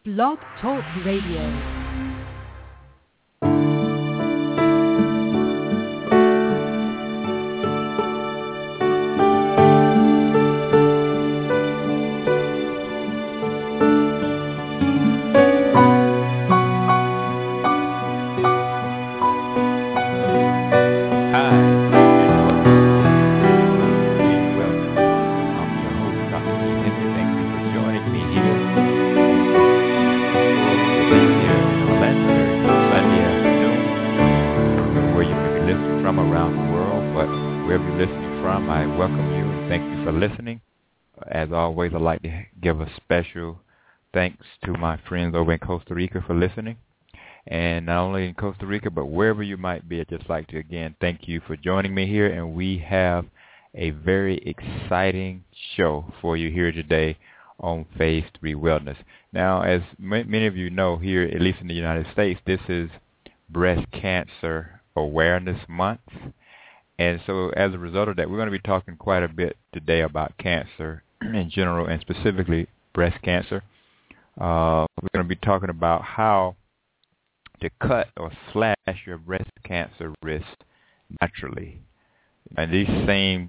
Blog Talk Radio. Always, I'd like to give a special thanks to my friends over in Costa Rica for listening. And not only in Costa Rica, but wherever you might be, I'd just like to, again, thank you for joining me here. And we have a very exciting show for you here today on Phase 3 Wellness. Now, as many of you know here, at least in the United States, this is Breast Cancer Awareness Month. And so as a result of that, we're going to be talking quite a bit today about cancer in general, and specifically breast cancer. We're going to be talking about how to cut or slash your breast cancer risk naturally. And these same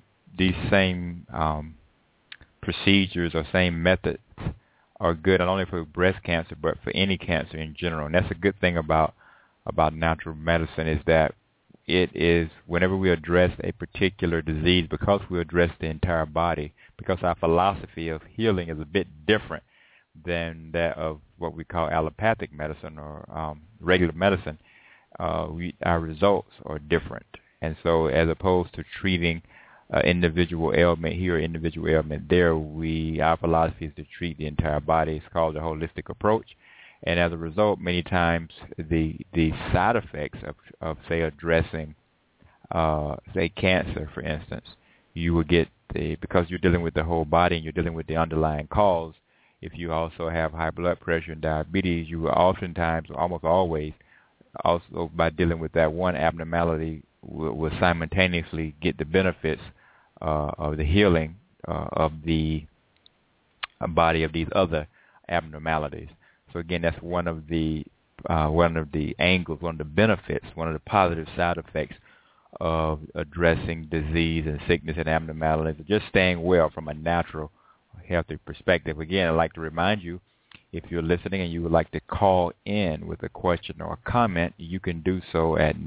procedures or same methods are good not only for breast cancer but for any cancer in general. And that's a good thing about natural medicine, is that it is, whenever we address a particular disease, because we address the entire body, because our philosophy of healing is a bit different than that of what we call allopathic medicine or regular medicine, our results are different. And so as opposed to treating individual ailment here, individual ailment there, our philosophy is to treat the entire body. It's called a holistic approach. And as a result, many times the side effects of say, addressing, say, cancer, for instance, you will get, because you're dealing with the whole body and you're dealing with the underlying cause. If you also have high blood pressure and diabetes, you will oftentimes, almost always, also by dealing with that one abnormality, will simultaneously get the benefits of the healing of the body of these other abnormalities. So again, that's one of the angles, one of the benefits, one of the positive side effects of addressing disease and sickness and abnormalities, just staying well from a natural, healthy perspective. Again, I'd like to remind you, if you're listening and you would like to call in with a question or a comment, you can do so at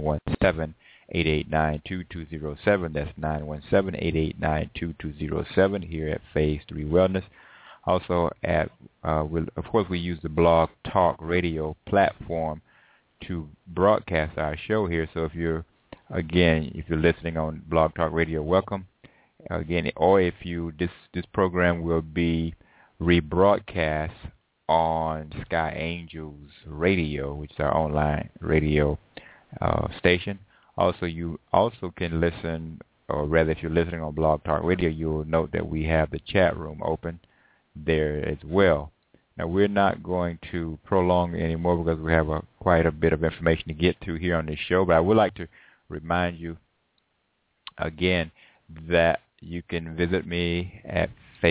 917-889-2207. That's 917-889-2207 here at Phase 3 Wellness. Also, of course, we use the Blog Talk Radio platform to broadcast our show here. So if you're listening on Blog Talk Radio, welcome. Again, or if this program will be rebroadcast on Sky Angels Radio, which is our online radio station. Also, you also can listen, or rather, if you're listening on Blog Talk Radio, you'll note that we have the chat room open there as well. Now, we're not going to prolong anymore because we have quite a bit of information to get to here on this show, but I would like to remind you again that you can visit me at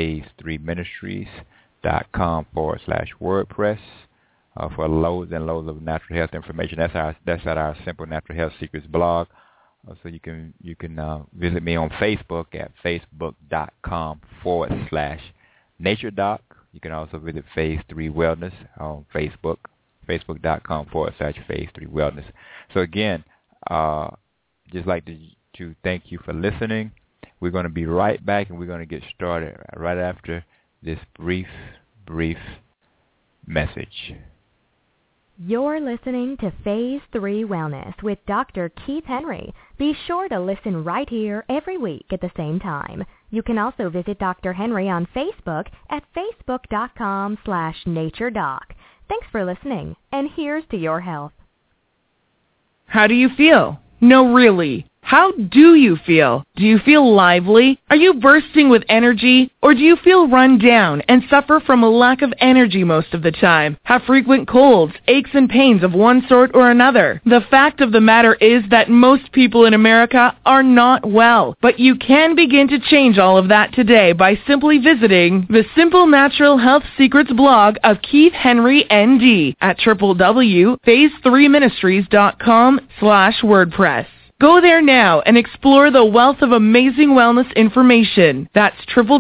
phase3ministries.com/WordPress for loads and loads of natural health information. That's at our Simple Natural Health Secrets blog. So you can visit me on Facebook at facebook.com/NatureDoc. You can also visit Phase 3 Wellness on Facebook, facebook.com/Phase 3 Wellness. So again, just like to thank you for listening. We're going to be right back, and we're going to get started right after this brief message. You're listening to Phase 3 Wellness with Dr. Keith Henry. Be sure to listen right here every week at the same time. You can also visit Dr. Henry on Facebook at facebook.com/NatureDoc. Thanks for listening, and here's to your health. How do you feel? No, really. How do you feel? Do you feel lively? Are you bursting with energy? Or do you feel run down and suffer from a lack of energy most of the time? Have frequent colds, aches and pains of one sort or another? The fact of the matter is that most people in America are not well, but you can begin to change all of that today by simply visiting the Simple Natural Health Secrets blog of Keith Henry, ND at www.phase3ministries.com/WordPress. Go there now and explore the wealth of amazing wellness information. That's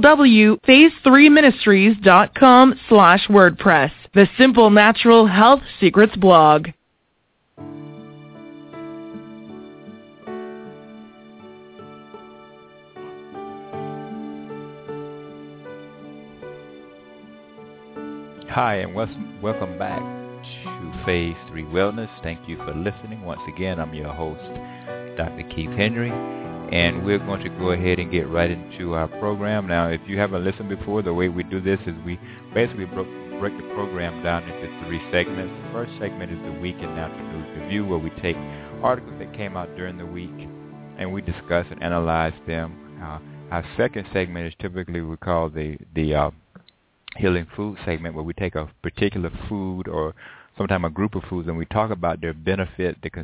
www.phase3ministries.com/WordPress. The Simple Natural Health Secrets blog. Hi, and welcome back to Phase 3 Wellness. Thank you for listening. Once again, I'm your host, Dr. Keith Henry, and we're going to go ahead and get right into our program. Now, if you haven't listened before, the way we do this is we basically break the program down into 3 segments. The first segment is the Week in Natural News Review, where we take articles that came out during the week and we discuss and analyze them. Our second segment is typically we call the Healing Food segment, where we take a particular food or sometimes a group of foods and we talk about their benefit, the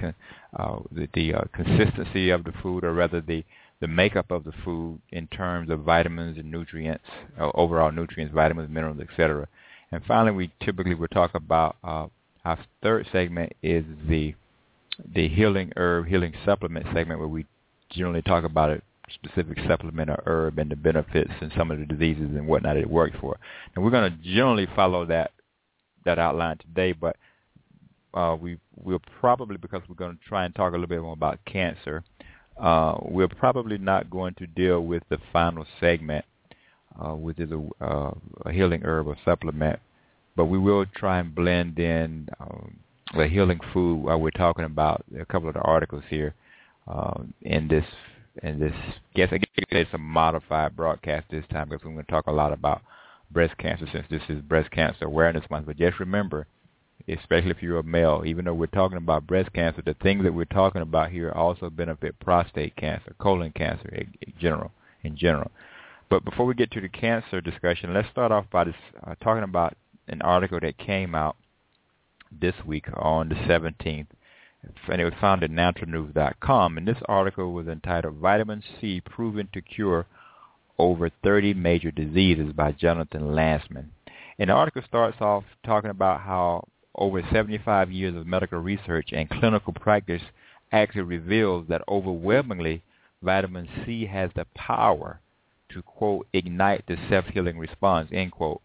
consistency of the food, or rather the makeup of the food in terms of vitamins and nutrients, overall nutrients, vitamins, minerals, etc. And finally, we typically will talk about our third segment is the Healing Herb, Healing Supplement segment, where we generally talk about a specific supplement or herb and the benefits and some of the diseases and whatnot it works for. And we're going to generally follow that outline today, but we'll probably, because we're going to try and talk a little bit more about cancer, we're probably not going to deal with the final segment, which is a healing herb or supplement, but we will try and blend in the healing food while we're talking about a couple of the articles here in this. Guess it's a modified broadcast this time, because we're going to talk a lot about breast cancer, since this is Breast Cancer Awareness Month. But just remember, especially if you're a male, even though we're talking about breast cancer, the things that we're talking about here also benefit prostate cancer, colon cancer in general. But before we get to the cancer discussion, let's start off by talking about an article that came out this week on the 17th. And it was found at naturalnews.com, and this article was entitled "Vitamin C Proven to Cure Over 30 Major Diseases" by Jonathan Lanzmann. And the article starts off talking about how over 75 years of medical research and clinical practice actually reveals that overwhelmingly vitamin C has the power to, quote, ignite the self-healing response, end quote.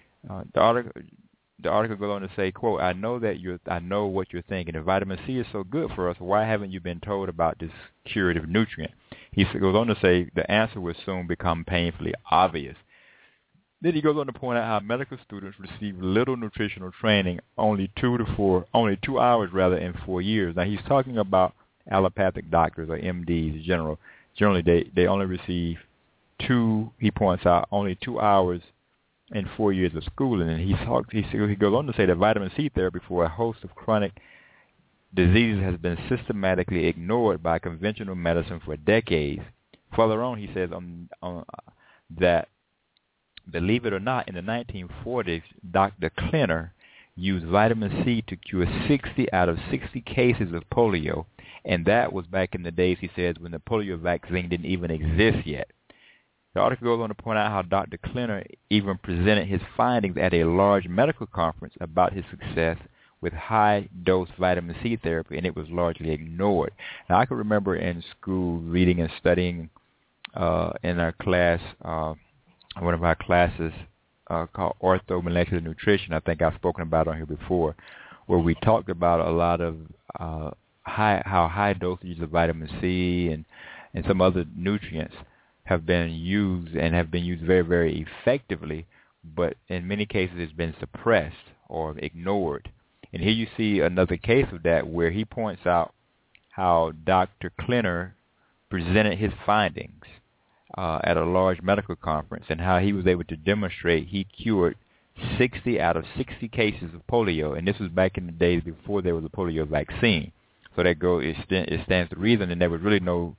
The article goes on to say, quote, I know what you're thinking. If vitamin C is so good for us, why haven't you been told about this curative nutrient? He goes on to say the answer will soon become painfully obvious. Then he goes on to point out how medical students receive little nutritional training, only 2 hours in 4 years. Now, he's talking about allopathic doctors or MDs in general. Generally, they only receive he points out, only 2 hours in 4 years of schooling, and he goes on to say that vitamin C therapy for a host of chronic diseases has been systematically ignored by conventional medicine for decades. Further on, he says that, believe it or not, in the 1940s, Dr. Klenner used vitamin C to cure 60 out of 60 cases of polio, and that was back in the days, he says, when the polio vaccine didn't even exist yet. The article goes on to point out how Dr. Klenner even presented his findings at a large medical conference about his success with high-dose vitamin C therapy, and it was largely ignored. Now, I can remember in school reading and studying in our class, one of our classes called Orthomolecular Nutrition. I think I've spoken about it on here before, where we talked about a lot of high dosages of vitamin C and some other nutrients have been used very, very effectively, but in many cases it's been suppressed or ignored. And here you see another case of that, where he points out how Dr. Klenner presented his findings at a large medical conference, and how he was able to demonstrate he cured 60 out of 60 cases of polio, and this was back in the days before there was a polio vaccine. So that it stands to reason, and there was really no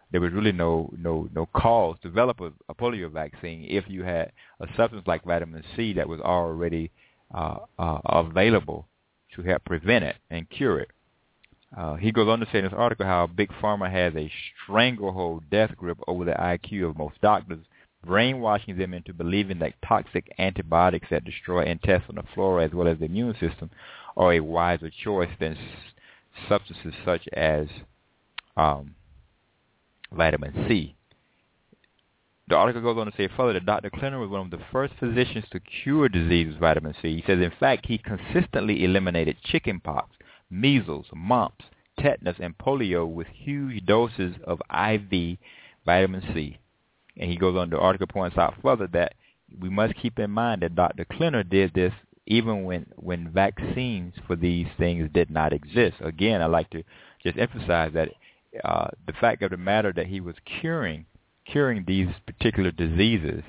cause to develop a polio vaccine if you had a substance like vitamin C that was already available to help prevent it and cure it. He goes on to say in this article how Big Pharma has a stranglehold death grip over the IQ of most doctors, brainwashing them into believing that toxic antibiotics that destroy intestinal flora as well as the immune system are a wiser choice than substances such as vitamin C. The article goes on to say further that Dr. Klenner was one of the first physicians to cure disease with vitamin C. He says, in fact, he consistently eliminated chickenpox, measles, mumps, tetanus, and polio with huge doses of IV vitamin C. And he goes on, the article points out further that we must keep in mind that Dr. Klenner did this even when vaccines for these things did not exist. Again, I like to just emphasize that the fact of the matter that he was curing these particular diseases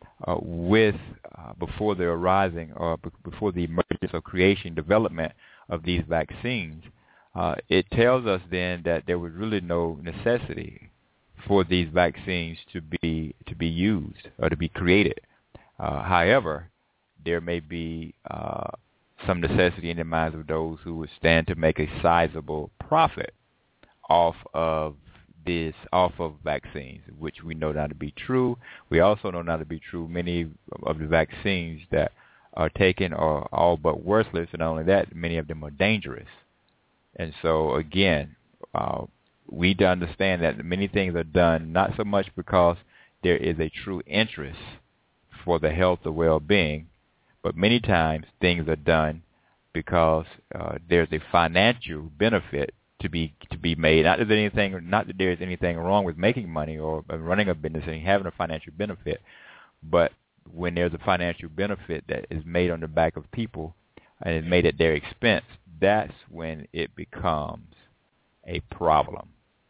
before the arising or before the emergence or creation, development of these vaccines, it tells us then that there was really no necessity for these vaccines to be used or to be created. However, there may be some necessity in the minds of those who would stand to make a sizable profit off of vaccines, which we know not to be true. We also know not to be true many of the vaccines that are taken are all but worthless, and not only that, many of them are dangerous. And so, again, we need to understand that many things are done not so much because there is a true interest for the health or well-being, but many times things are done because there's a financial benefit to be made. Not that there is anything wrong with making money or running a business and having a financial benefit, but when there's a financial benefit that is made on the back of people and is made at their expense, that's when it becomes a problem.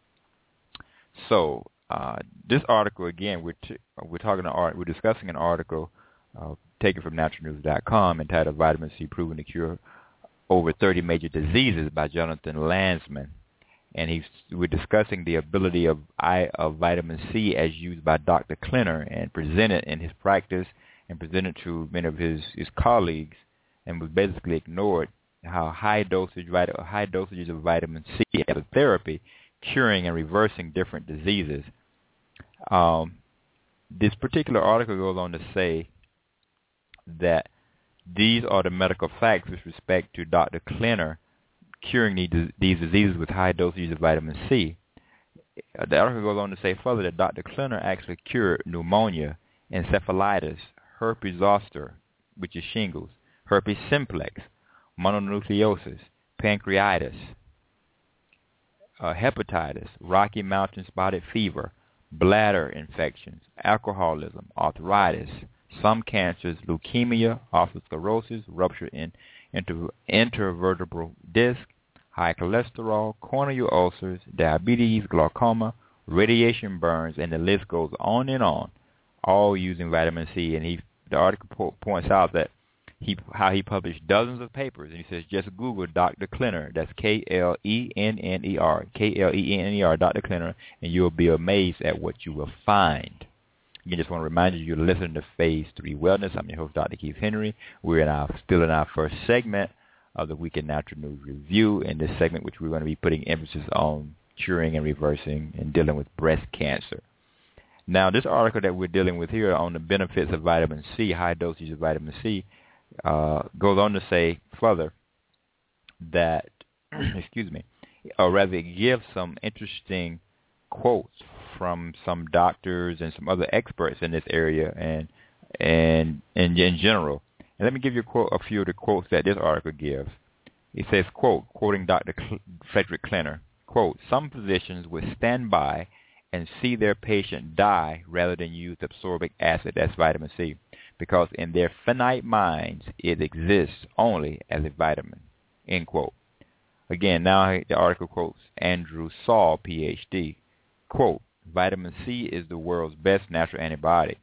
So this article, again, we're discussing an article taken from naturalnews.com entitled "Vitamin C Proven to Cure Over 30 Major Diseases" by Jonathan Landsman, and we're discussing the ability of vitamin C as used by Dr. Klenner and presented in his practice and presented to many of his colleagues, and was basically ignored how high dosages of vitamin C as a therapy curing and reversing different diseases. This particular article goes on to say that these are the medical facts with respect to Dr. Klenner curing these diseases with high dosages of vitamin C. The article goes on to say further that Dr. Klenner actually cured pneumonia, encephalitis, herpes zoster, which is shingles, herpes simplex, mononucleosis, pancreatitis, hepatitis, Rocky Mountain spotted fever, bladder infections, alcoholism, arthritis, some cancers, leukemia, atherosclerosis, rupture in intervertebral disc, high cholesterol, corneal ulcers, diabetes, glaucoma, radiation burns, and the list goes on and on, all using vitamin C. And the article points out that how he published dozens of papers, and he says just Google Dr. Klenner, that's Klenner, Klenner, Dr. Klenner, and you'll be amazed at what you will find. Again, just want to remind you're listening to Phase 3 Wellness. I'm your host, Dr. Keith Henry. We're still in our first segment of the Week in Natural News Review. In this segment, which we're going to be putting emphasis on curing and reversing and dealing with breast cancer. Now, this article that we're dealing with here on the benefits of vitamin C, high dosages of vitamin C, goes on to say further that, or rather it gives some interesting quotes from some doctors and some other experts in this area and in general. And let me give you a few of the quotes that this article gives. It says, quote, quoting Dr. Frederick Klenner, quote, "Some physicians would stand by and see their patient die rather than use ascorbic acid," that's vitamin C, "because in their finite minds it exists only as a vitamin," end quote. Again, now the article quotes Andrew Saul, Ph.D., quote, "Vitamin C is the world's best natural antibiotic,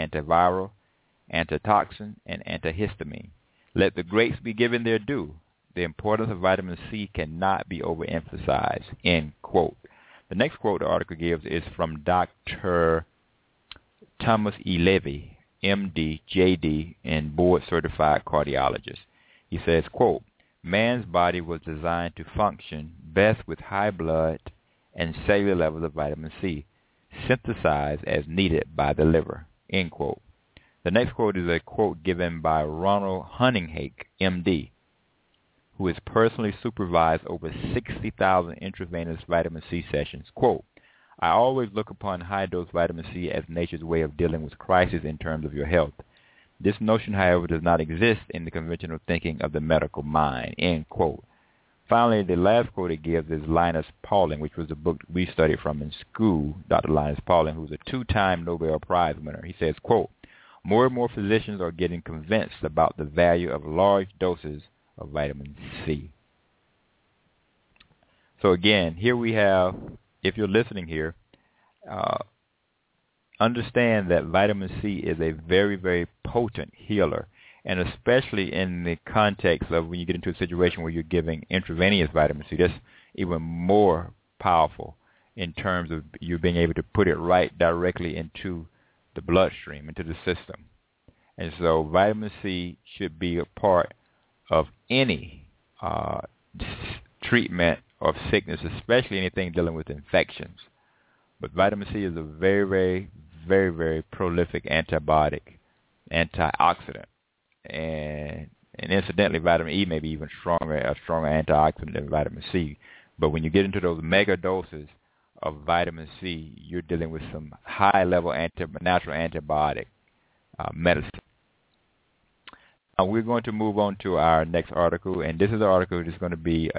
antiviral, antitoxin, and antihistamine. Let the greats be given their due. the importance of vitamin C cannot be overemphasized, end quote. The next quote the article gives is from Dr. Thomas E. Levy, MD, JD, and board-certified cardiologist. He says, quote, man's body was designed to function best with high blood and cellular levels of vitamin C, synthesized as needed by the liver, end quote. The next quote is a quote given by Ronald Hunninghake, MD, who has personally supervised over 60,000 intravenous vitamin C sessions. Quote, I always look upon high-dose vitamin C as nature's way of dealing with crisis in terms of your health. This notion, however, does not exist in the conventional thinking of the medical mind, end quote. Finally, the last quote he gives is Linus Pauling, which was a book we studied from in school, Dr. Linus Pauling, who's a 2-time Nobel Prize winner. He says, quote, more and more physicians are getting convinced about the value of large doses of vitamin C. So again, here we have, if you're listening here, understand that vitamin C is a very, very potent healer, and especially in the context of when you get into a situation where you're giving intravenous vitamin C, that's even more powerful in terms of you being able to put it right directly into the bloodstream, into the system. And so vitamin C should be a part of any treatment of sickness, especially anything dealing with infections. But vitamin C is a very, very, very, very prolific antibiotic, antioxidant. And incidentally, vitamin E may be even a stronger antioxidant than vitamin C. But when you get into those mega doses of vitamin C, you're dealing with some high-level natural antibiotic medicine. Now we're going to move on to our next article, and this is an article that's going to be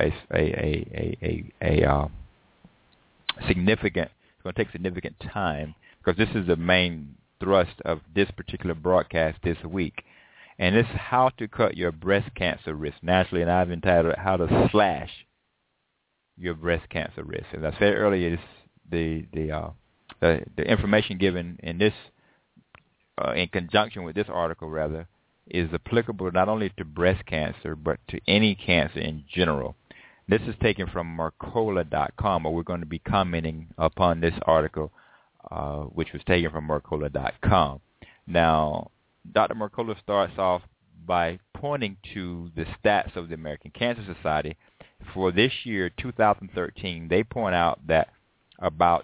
significant. It's going to take significant time because this is the main thrust of this particular broadcast this week, and it's how to cut your breast cancer risk naturally. And I've entitled it "How to Slash Your Breast Cancer Risk." As I said earlier, the information given in this, in conjunction with this article, rather, is applicable not only to breast cancer, but to any cancer in general. This is taken from Mercola.com, where we're going to be commenting upon this article, which was taken from Mercola.com. Now, Dr. Mercola starts off by pointing to the stats of the American Cancer Society. For this year, 2013, they point out that about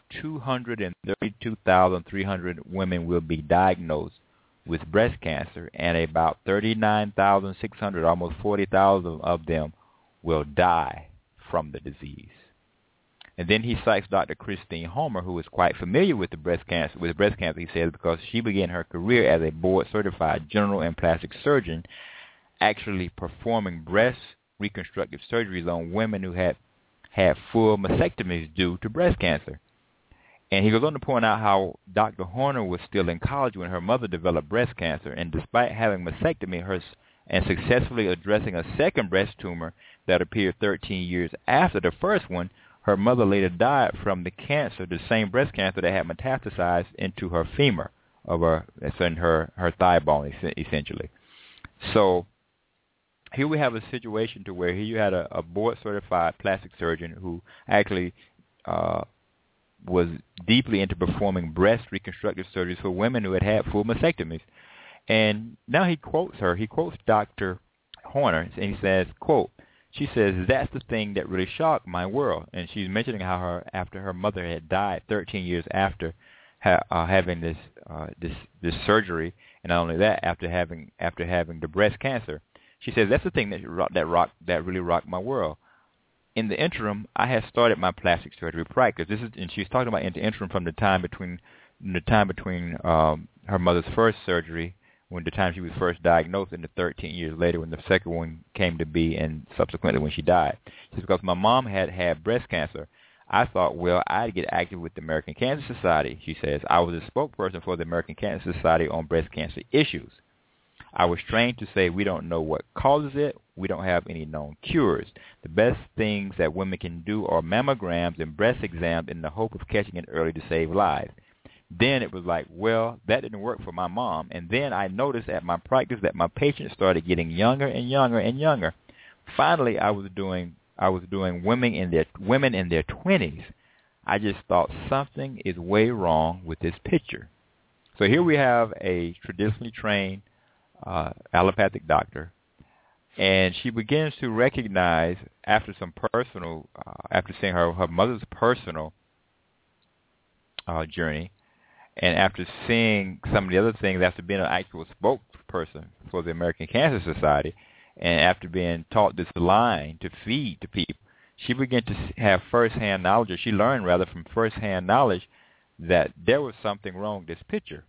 232,300 women will be diagnosed with breast cancer, and about 39,600, almost 40,000 of them will die from the disease. And then he cites Dr. Christine Homer, who is quite familiar with breast cancer, he says, because she began her career as a board-certified general and plastic surgeon, actually performing breast reconstructive surgeries on women who had full mastectomies due to breast cancer. And he goes on to point out how Dr. Horner was still in college when her mother developed breast cancer, and despite having mastectomy and successfully addressing a second breast tumor that appeared 13 years after the first one, her mother later died from the cancer, the same breast cancer that had metastasized into her femur, that's in her thigh bone, essentially. So here we have a situation to where here you had a board-certified plastic surgeon who actually was deeply into performing breast reconstructive surgeries for women who had full mastectomies. And now he quotes Dr. Horner, and he says, quote, she says, that's the thing that really shocked my world. And she's mentioning how after her mother had died 13 years after having this surgery, and not only that, after having the breast cancer, she says, that's the thing that really rocked my world. In the interim, I had started my plastic surgery practice. And she's talking about in the interim from the time between her mother's first surgery, when the time she was first diagnosed, and the 13 years later when the second one came to be, and subsequently when she died. She says, because my mom had breast cancer, I thought, well, I'd get active with the American Cancer Society. She says, I was a spokesperson for the American Cancer Society on breast cancer issues. I was trained to say we don't know what causes it. We don't have any known cures. The best things that women can do are mammograms and breast exams in the hope of catching it early to save lives. Then it was like, well, that didn't work for my mom. And then I noticed at my practice that my patients started getting younger and younger and younger. Finally, I was doing women in their 20s. I just thought something is way wrong with this picture. So here we have a traditionally trained allopathic doctor, and she begins to recognize after seeing her mother's personal journey, and after seeing some of the other things, after being an actual spokesperson for the American Cancer Society, and after being taught this line to feed to people, she began to have firsthand knowledge, or she learned rather from firsthand knowledge, that there was something wrong with this picture.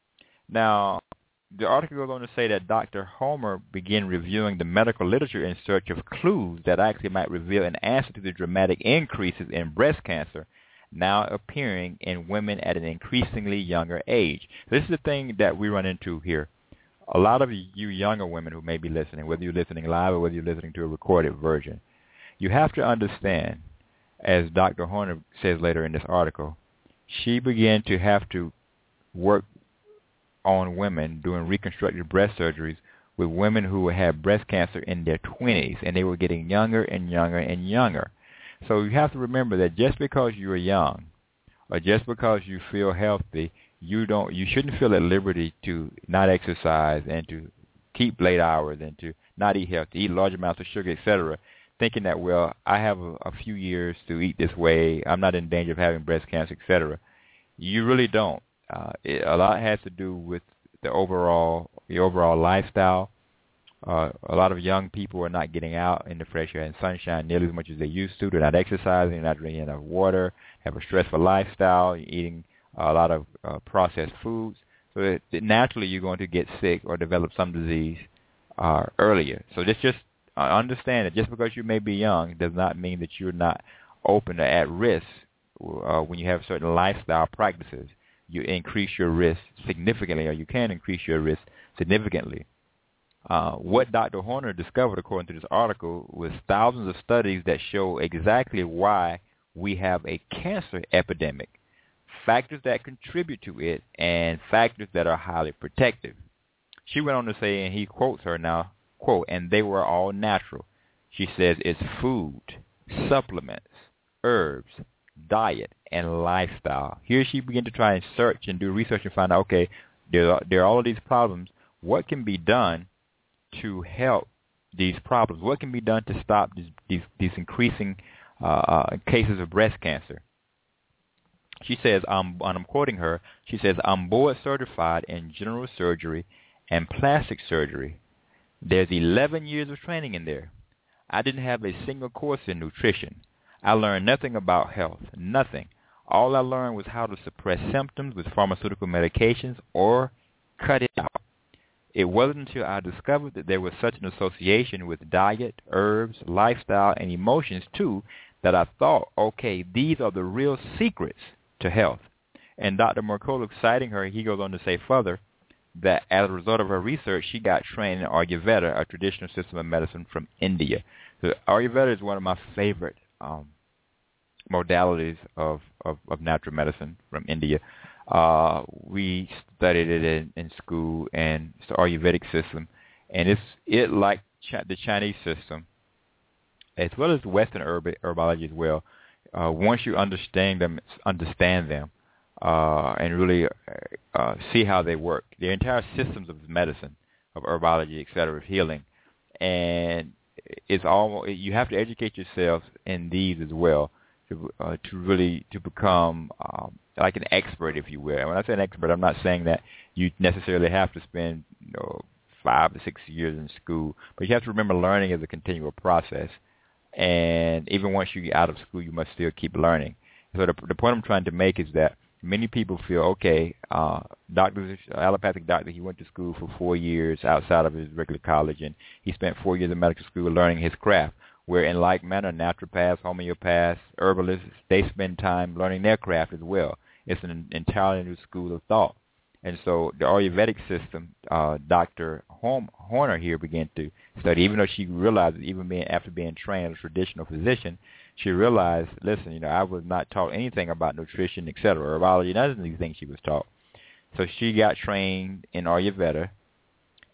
Now, the article goes on to say that Dr. Homer began reviewing the medical literature in search of clues that actually might reveal an answer to the dramatic increases in breast cancer now appearing in women at an increasingly younger age. This is the thing that we run into here. A lot of you younger women who may be listening, whether you're listening live or whether you're listening to a recorded version, you have to understand, as Dr. Horner says later in this article, she began to have to work on women doing reconstructive breast surgeries with women who had breast cancer in their 20s, and they were getting younger and younger and younger. So you have to remember that just because you're young or just because you feel healthy, you shouldn't feel at liberty to not exercise and to keep late hours and to not eat healthy, eat large amounts of sugar, etc., thinking that, well, I have a few years to eat this way, I'm not in danger of having breast cancer, etc. You really don't. A lot has to do with the overall lifestyle. A lot of young people are not getting out in the fresh air and sunshine nearly as much as they used to. They're not exercising, they're not drinking enough water, have a stressful lifestyle, you're eating a lot of processed foods. So that naturally you're going to get sick or develop some disease earlier. So just understand that just because you may be young does not mean that you're not open or at risk when you have certain lifestyle practices. You increase your risk significantly, or you can increase your risk significantly. What Dr. Horner discovered, according to this article, was thousands of studies that show exactly why we have a cancer epidemic, factors that contribute to it, and factors that are highly protective. She went on to say, and he quotes her now, quote, "and they were all natural." She says it's food, supplements, herbs, diet, and lifestyle. Here she began to try and search and do research and find out, okay, there are all of these problems. What can be done to help these problems? What can be done to stop these increasing cases of breast cancer? She says, and I'm quoting her, she says, "I'm board certified in general surgery and plastic surgery. There's 11 years of training in there. I didn't have a single course in nutrition. I learned nothing about health, nothing. All I learned was how to suppress symptoms with pharmaceutical medications or cut it out. It wasn't until I discovered that there was such an association with diet, herbs, lifestyle, and emotions too, that I thought, okay, these are the real secrets to health." And Dr. Mercola, citing her, he goes on to say further that as a result of her research, she got trained in Ayurveda, a traditional system of medicine from India. So Ayurveda is one of my favorite modalities of natural medicine from India. We studied it in school, and it's the Ayurvedic system, and it like the Chinese system, as well as the Western herbology as well. Once you understand them, and really see how they work, the entire systems of medicine, of herbology, etc., of healing, and it's all you have to educate yourself in these as well to become like an expert, if you will. And when I say an expert, I'm not saying that you necessarily have to spend 5 to 6 years in school, but you have to remember learning is a continual process. And even once you get out of school, you must still keep learning. So the point I'm trying to make is that many people feel, okay, allopathic doctor, he went to school for 4 years outside of his regular college, and he spent 4 years in medical school learning his craft, where in like manner, naturopaths, homeopaths, herbalists, they spend time learning their craft as well. It's an entirely new school of thought. And so the Ayurvedic system, Dr. Horner here began to study, even though she realized that after being trained as a traditional physician, she realized, listen, I was not taught anything about nutrition, etc., herbology, none of these things she was taught. So she got trained in Ayurveda,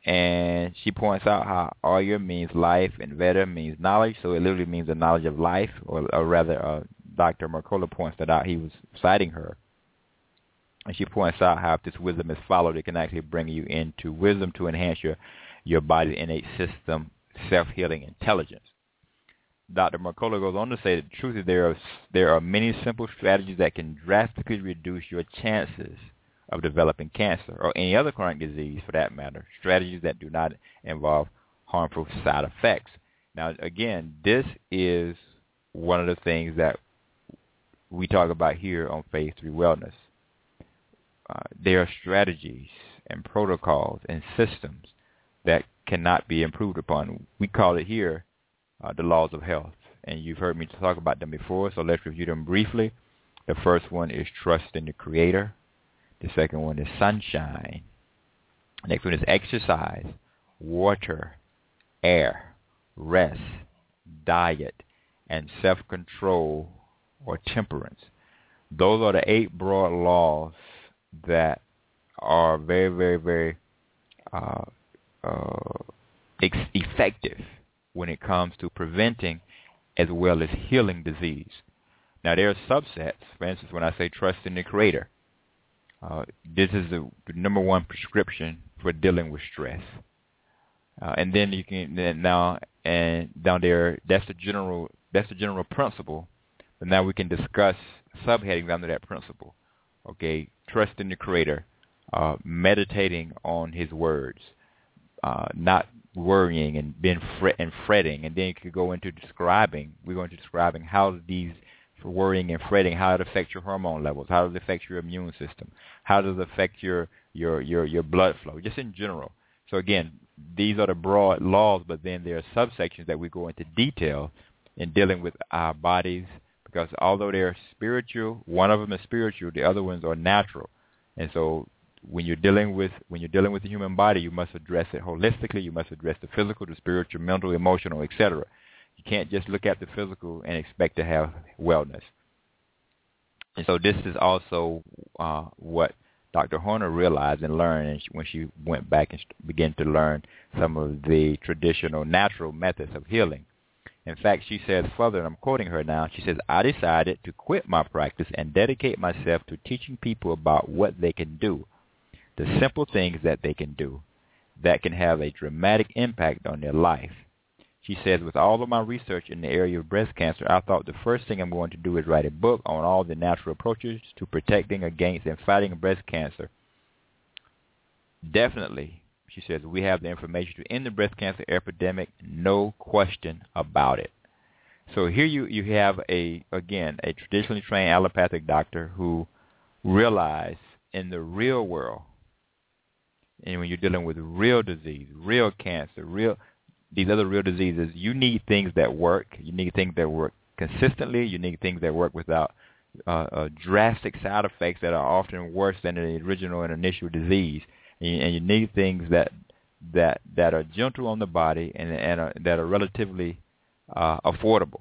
and she points out how Arya means life and Veda means knowledge, so it literally means the knowledge of life, or rather, Dr. Mercola points that out. He was citing her. And she points out how if this wisdom is followed, it can actually bring you into wisdom to enhance your body's innate system, self-healing intelligence. Dr. Mercola goes on to say that the truth is there are many simple strategies that can drastically reduce your chances of developing cancer or any other chronic disease for that matter, strategies that do not involve harmful side effects. Now, again, this is one of the things that we talk about here on Phase 3 Wellness. There are strategies and protocols and systems that cannot be improved upon. We call it here the laws of health, and you've heard me talk about them before, so let's review them briefly. The first one is trust in the Creator. The second one is sunshine. The next one is exercise, water, air, rest, diet, and self-control or temperance. Those are the 8 broad laws that are very, very, very effective when it comes to preventing as well as healing disease. Now, there are subsets. For instance, when I say trust in the Creator, this is the number one prescription for dealing with stress. And then you can down there. That's the general principle. But now we can discuss subheadings under that principle. Okay, trust in the Creator, meditating on His words, not worrying and being fretting, and then you could go into describing. We're going to describing how these worrying and fretting, how it affects your hormone levels, how does it affect your immune system, how does it affect your blood flow, just in general. So again, these are the broad laws, but then there are subsections that we go into detail in dealing with our bodies, because although they're spiritual, one of them is spiritual, the other ones are natural. And so when you're dealing with the human body, you must address it holistically. You must address the physical, the spiritual, mental, emotional, etc. You can't just look at the physical and expect to have wellness. And so this is also what Dr. Horner realized and learned when she went back and began to learn some of the traditional natural methods of healing. In fact, she says further, and I'm quoting her now, she says, I decided to quit my practice and dedicate myself to teaching people about what they can do, the simple things that they can do that can have a dramatic impact on their life. She says, with all of my research in the area of breast cancer, I thought the first thing I'm going to do is write a book on all the natural approaches to protecting against and fighting breast cancer. Definitely, she says, we have the information to end the breast cancer epidemic, no question about it. So here you have, a traditionally trained allopathic doctor who realized in the real world, and when you're dealing with real disease, real cancer, these other real diseases, you need things that work. You need things that work consistently. You need things that work without drastic side effects that are often worse than the original and initial disease. And you need things that are gentle on the body and that are relatively affordable.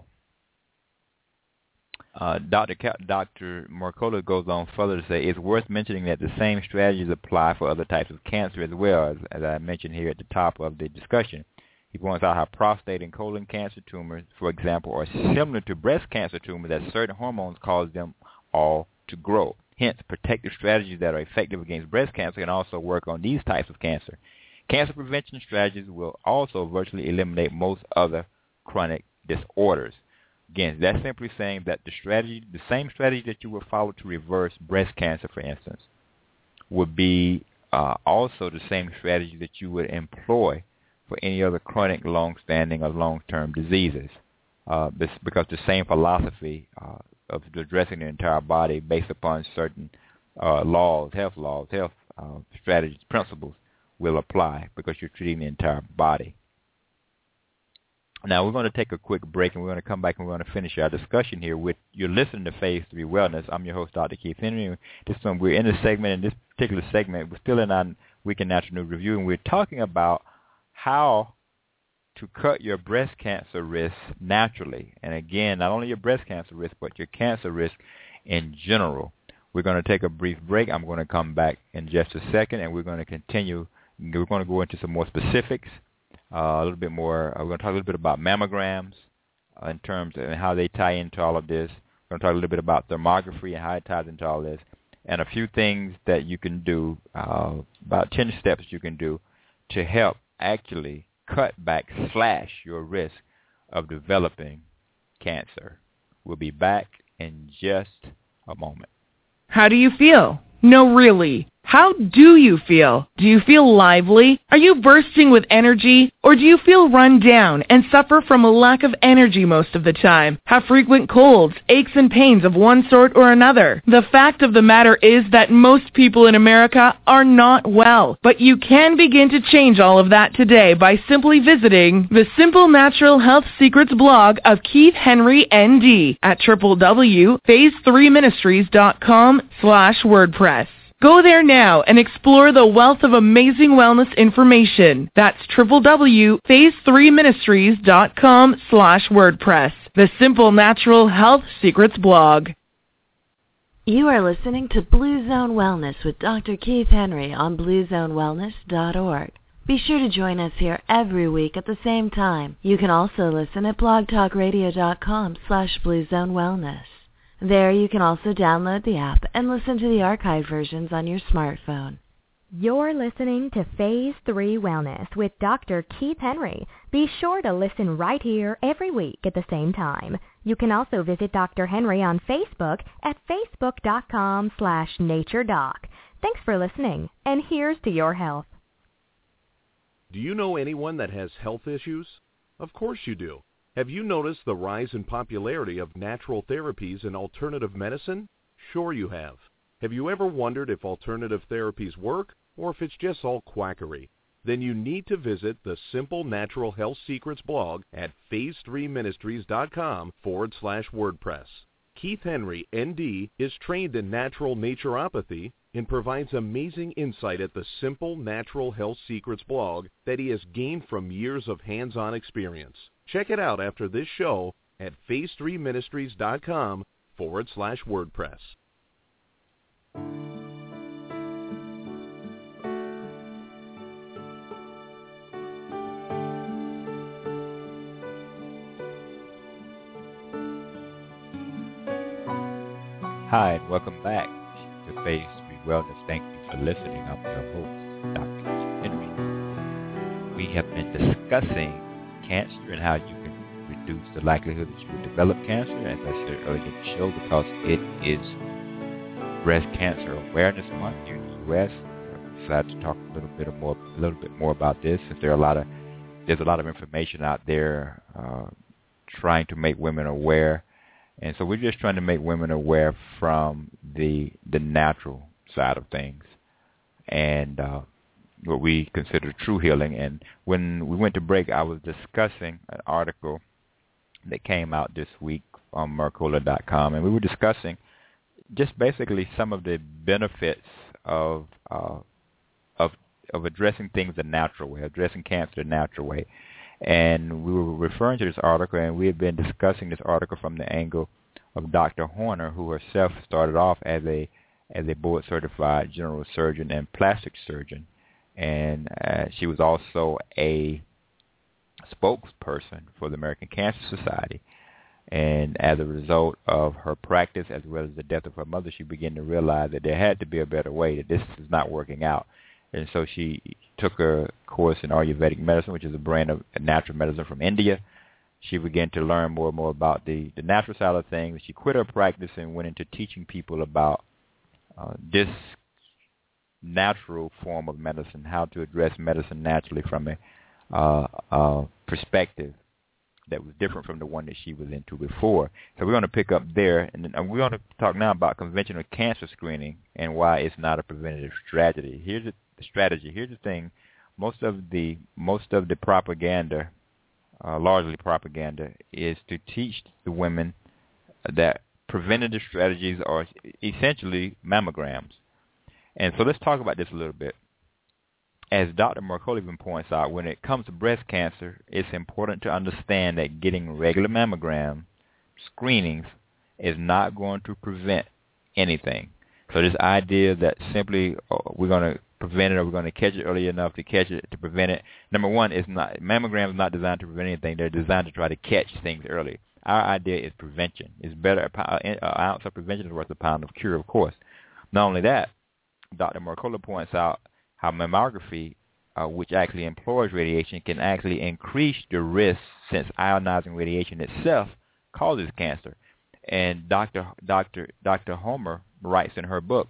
Dr. Mercola goes on further to say, it's worth mentioning that the same strategies apply for other types of cancer as well, as I mentioned here at the top of the discussion. He points out how prostate and colon cancer tumors, for example, are similar to breast cancer tumors, that certain hormones cause them all to grow. Hence, protective strategies that are effective against breast cancer can also work on these types of cancer. Cancer prevention strategies will also virtually eliminate most other chronic disorders. Again, that's simply saying that the same strategy that you would follow to reverse breast cancer, for instance, would be also the same strategy that you would employ for any other chronic, long-standing, or long-term diseases, because the same philosophy of addressing the entire body based upon certain health strategies, principles will apply because you're treating the entire body. Now, we're going to take a quick break, and we're going to come back and we're going to finish our discussion here with, you're listening to Phase 3 Wellness. I'm your host, Dr. Keith Henry. We're in this particular segment, we're still in our Week in Natural News Review, and we're talking about how to cut your breast cancer risk naturally. And again, not only your breast cancer risk, but your cancer risk in general. We're going to take a brief break. I'm going to come back in just a second, and we're going to continue We're going to go into some more specifics, a little bit more. We're going to talk a little bit about mammograms in terms of how they tie into all of this. We're going to talk a little bit about thermography and how it ties into all this, and a few things that you can do, about 10 steps you can do to help actually cut back, slash your risk of developing cancer. We'll be back in just a moment. How do you feel? No, really. How do you feel? Do you feel lively? Are you bursting with energy? Or do you feel run down and suffer from a lack of energy most of the time? Have frequent colds, aches and pains of one sort or another? The fact of the matter is that most people in America are not well. But you can begin to change all of that today by simply visiting the Simple Natural Health Secrets blog of Keith Henry, ND at www.phase3ministries.com/WordPress. Go there now and explore the wealth of amazing wellness information. That's www.phase3ministries.com/WordPress. The Simple Natural Health Secrets blog. You are listening to Blue Zone Wellness with Dr. Keith Henry on BlueZoneWellness.org. Be sure to join us here every week at the same time. You can also listen at blogtalkradio.com/BlueZoneWellness. There you can also download the app and listen to the archived versions on your smartphone. You're listening to Phase 3 Wellness with Dr. Keith Henry. Be sure to listen right here every week at the same time. You can also visit Dr. Henry on Facebook at facebook.com/naturedoc. Thanks for listening, and here's to your health. Do you know anyone that has health issues? Of course you do. Have you noticed the rise in popularity of natural therapies and alternative medicine? Sure you have. Have you ever wondered if alternative therapies work or if it's just all quackery? Then you need to visit the Simple Natural Health Secrets blog at phase3ministries.com/WordPress. Keith Henry, ND, is trained in natural naturopathy and provides amazing insight at the Simple Natural Health Secrets blog that he has gained from years of hands-on experience. Check it out after this show at phase3ministries.com/WordPress. Hi, and welcome back to Phase 3 Wellness. Thank you for listening. I'm your host, Dr. Keith Henry. We have been discussing cancer and how you can reduce the likelihood that you will develop cancer, as I said earlier in the show, because it is Breast Cancer Awareness Month here in the U.S. I decided to talk a little bit more about this, since there's a lot of information out there trying to make women aware, and so we're just trying to make women aware from the natural side of things, and what we consider true healing. And when we went to break, I was discussing an article that came out this week on Mercola.com, and we were discussing just basically some of the benefits of addressing things the natural way, addressing cancer the natural way. And we were referring to this article, and we had been discussing this article from the angle of Dr. Horner, who herself started off as a board-certified general surgeon and plastic surgeon. And she was also a spokesperson for the American Cancer Society. And as a result of her practice, as well as the death of her mother, she began to realize that there had to be a better way, that this is not working out. And so she took a course in Ayurvedic medicine, which is a brand of natural medicine from India. She began to learn more and more about the natural side of things. She quit her practice and went into teaching people about this natural form of medicine, how to address medicine naturally from a perspective that was different from the one that she was into before. So we're going to pick up there, and we're going to talk now about conventional cancer screening and why it's not a preventative strategy. Here's the strategy. Here's the thing: most of the propaganda, largely propaganda, is to teach the women that preventative strategies are essentially mammograms. And so let's talk about this a little bit. As Dr. Mercola even points out, when it comes to breast cancer, it's important to understand that getting regular mammogram screenings is not going to prevent anything. So this idea that simply we're going to prevent it, or we're going to catch it early enough to catch it, to prevent it. Number one, mammogram is not designed to prevent anything. They're designed to try to catch things early. Our idea is prevention. It's better, an ounce of prevention is worth a pound of cure, of course. Not only that, Dr. Mercola points out how mammography, which actually employs radiation, can actually increase the risk, since ionizing radiation itself causes cancer. And Dr. Horner writes in her book,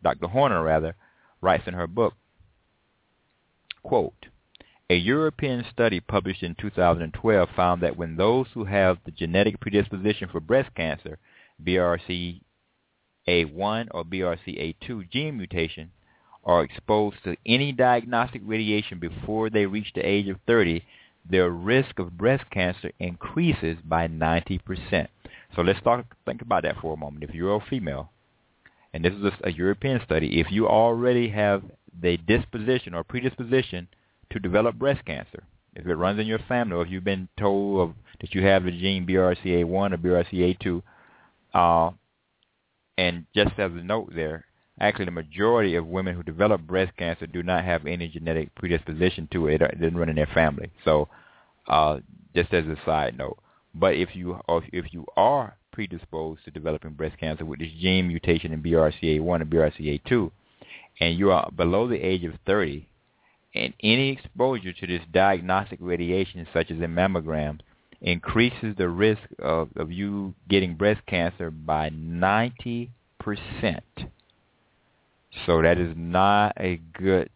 quote, a European study published in 2012 found that when those who have the genetic predisposition for breast cancer, BRCA1 or BRCA2 gene mutation, are exposed to any diagnostic radiation before they reach the age of 30, their risk of breast cancer increases by 90%. So let's think about that for a moment. If you're a female, and this is a European study, if you already have the disposition or predisposition to develop breast cancer, if it runs in your family, or if you've been told that you have the gene BRCA1 or BRCA2, and just as a note there, actually the majority of women who develop breast cancer do not have any genetic predisposition to it. It doesn't run in their family. So just as a side note. But if you are predisposed to developing breast cancer with this gene mutation in BRCA1 and BRCA2, and you are below the age of 30, and any exposure to this diagnostic radiation, such as in mammograms, increases the risk of you getting breast cancer by 90%. So that is not a good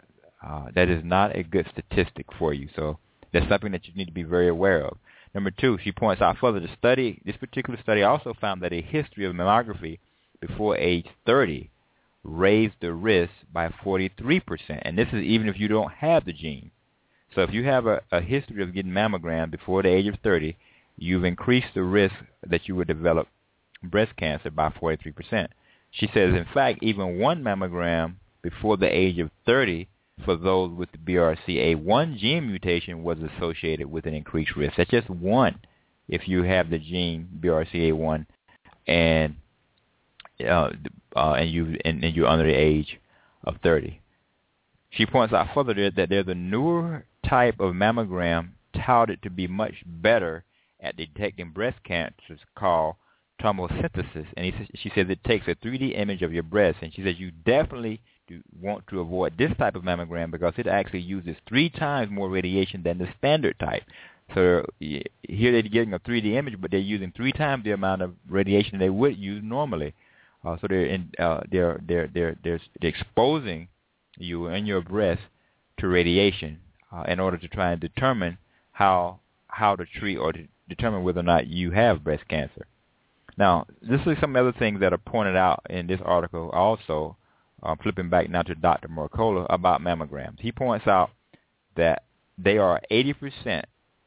statistic for you. So that's something that you need to be very aware of. Number two, she points out further, this particular study also found that a history of mammography before age 30 raised the risk by 43%. And this is even if you don't have the gene. So if you have a history of getting mammogram before the age of 30, you've increased the risk that you would develop breast cancer by 43%. She says, in fact, even one mammogram before the age of 30 for those with the BRCA1 gene mutation was associated with an increased risk. That's just one if you have the gene BRCA1 and you're under the age of 30. She points out further that there's a newer type of mammogram touted to be much better at detecting breast cancers called tomosynthesis, and she says it takes a 3D image of your breast, and she says you definitely want to avoid this type of mammogram because it actually uses 3 times more radiation than the standard type. So here they're getting a 3D image, but they're using 3 times the amount of radiation they would use normally. So they're exposing you and your breast to radiation in order to try and determine how to treat or to determine whether or not you have breast cancer. Now, this is some other things that are pointed out in this article also, flipping back now to Dr. Mercola about mammograms. He points out that they are 80%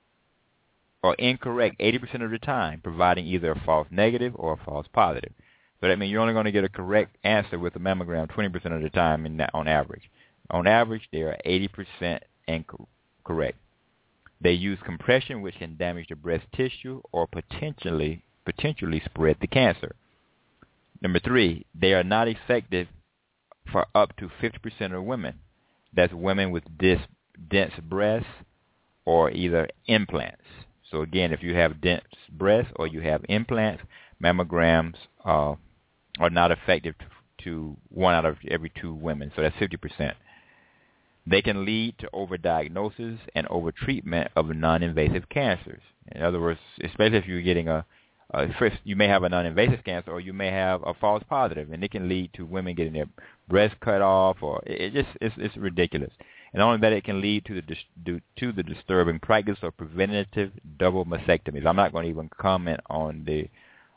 or incorrect 80% of the time, providing either a false negative or a false positive. So that means you're only going to get a correct answer with a mammogram 20% of the time on average. On average, they are 80% incorrect. They use compression, which can damage the breast tissue or potentially spread the cancer. Number 3, they are not effective for up to 50% of women. That's women with dense breasts or either implants. So again, if you have dense breasts or you have implants, mammograms are not effective to 1 out of every 2 women. So that's 50%. They can lead to overdiagnosis and overtreatment of non-invasive cancers. In other words, especially if you're getting first, you may have a non-invasive cancer or you may have a false positive, and it can lead to women getting their breast cut off, or it's ridiculous. And not only that, it can lead to the disturbing practice of preventative double mastectomies. I'm not going to even comment on the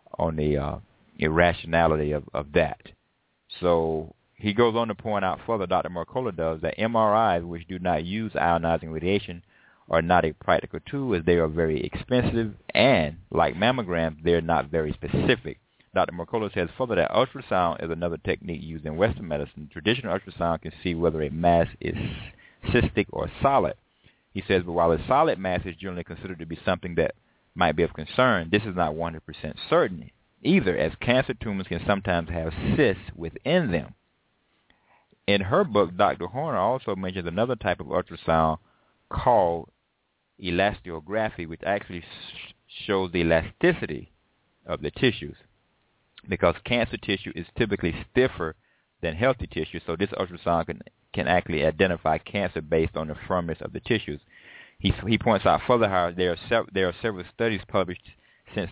irrationality of that. So he goes on to point out further, Dr. Mercola does, that MRIs, which do not use ionizing radiation, are not a practical tool as they are very expensive, and like mammograms, they're not very specific. Dr. Mercola says further that ultrasound is another technique used in Western medicine. Traditional ultrasound can see whether a mass is cystic or solid. He says, but while a solid mass is generally considered to be something that might be of concern, this is not 100% certain either, as cancer tumors can sometimes have cysts within them. In her book, Dr. Horner also mentions another type of ultrasound called elastography, which actually shows the elasticity of the tissues, because cancer tissue is typically stiffer than healthy tissue, so this ultrasound can actually identify cancer based on the firmness of the tissues. He points out further how there are several studies published since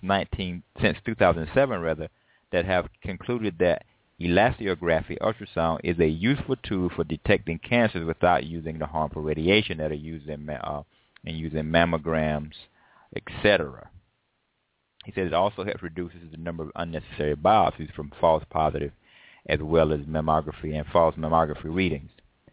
2007 that have concluded that elastography ultrasound is a useful tool for detecting cancers without using the harmful radiation that are used in mammograms, etc. He says it also helps reduce the number of unnecessary biopsies from false positive as well as mammography and false mammography readings.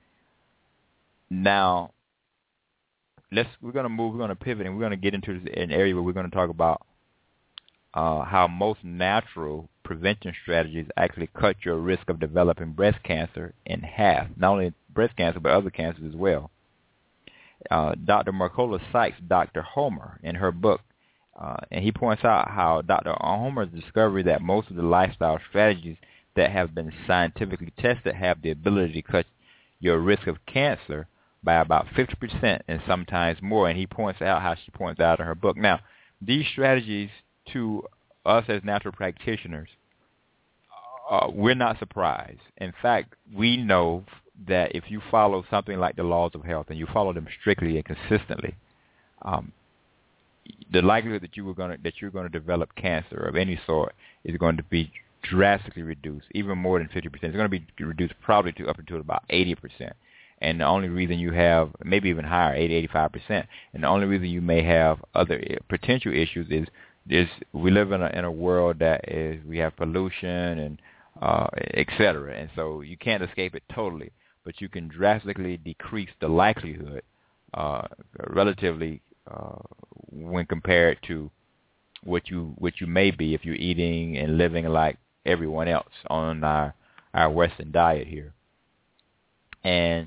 Now, we're going to pivot, and we're going to get into an area where we're going to talk about how most natural prevention strategies actually cut your risk of developing breast cancer in half. Not only breast cancer, but other cancers as well. Dr. Mercola cites Dr. Homer in her book, and he points out how Dr. Homer's discovery that most of the lifestyle strategies that have been scientifically tested have the ability to cut your risk of cancer by about 50% and sometimes more, and he points out how she points out in her book. Now, these strategies to us as natural practitioners, we're not surprised. In fact, we know that if you follow something like the laws of health and you follow them strictly and consistently, the likelihood that you're going to develop cancer of any sort is going to be drastically reduced, even more than 50%. It's going to be reduced probably to up to about 80%. And the only reason you have, maybe even higher, 80-85%, and the only reason you may have other potential issues is we live in a world that is, we have pollution and et cetera, and so you can't escape it totally, but you can drastically decrease the likelihood relatively when compared to what you may be if you're eating and living like everyone else on our Western diet here. And